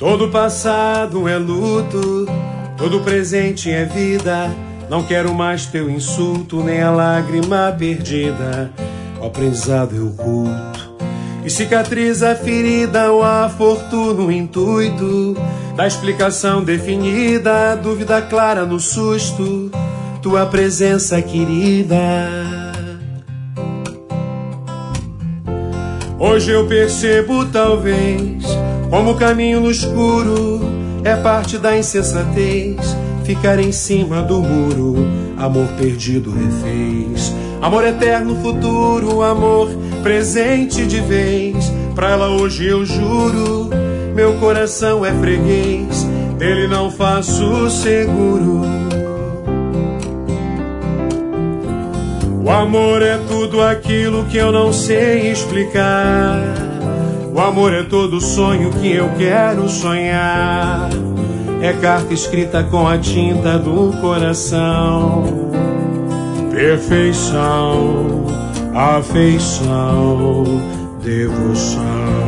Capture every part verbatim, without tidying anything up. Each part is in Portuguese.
Todo passado é luto, todo presente é vida. Não quero mais teu insulto, nem a lágrima perdida. O aprendizado é oculto e cicatriza a ferida, o afortuno intuito da explicação definida, a dúvida clara no susto, tua presença querida. Hoje eu percebo talvez como o caminho no escuro é parte da insensatez, ficar em cima do muro, amor perdido refez, amor eterno futuro, amor presente de vez. Pra ela hoje eu juro, meu coração é freguês, dele não faço seguro. O amor é tudo aquilo que eu não sei explicar. O amor é todo sonho que eu quero sonhar. É carta escrita com a tinta do coração. Perfeição, afeição, devoção.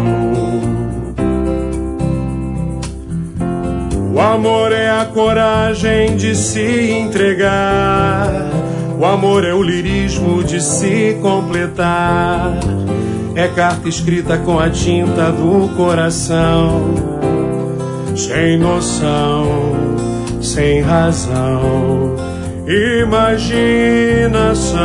O amor é a coragem de se entregar. O amor é o lirismo de se completar. É carta escrita com a tinta do coração. Sem noção, sem razão, imaginação.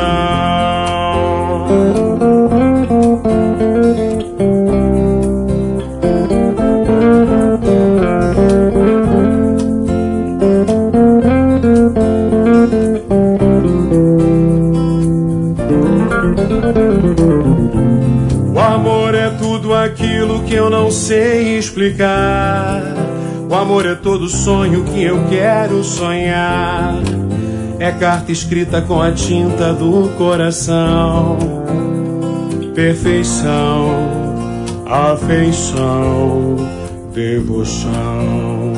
O amor é tudo aquilo que eu não sei explicar. O amor é todo sonho que eu quero sonhar. É carta escrita com a tinta do coração. Perfeição, afeição, devoção.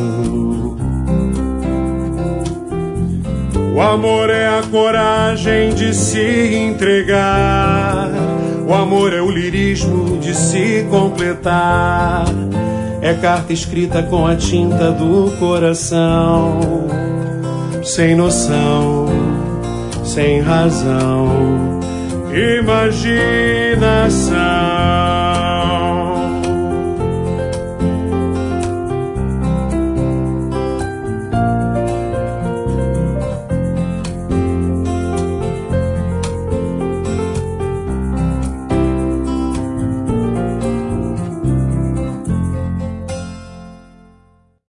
O amor é a coragem de se entregar. O amor é o lirismo de se completar. É carta escrita com a tinta do coração. Sem noção, sem razão, imaginação.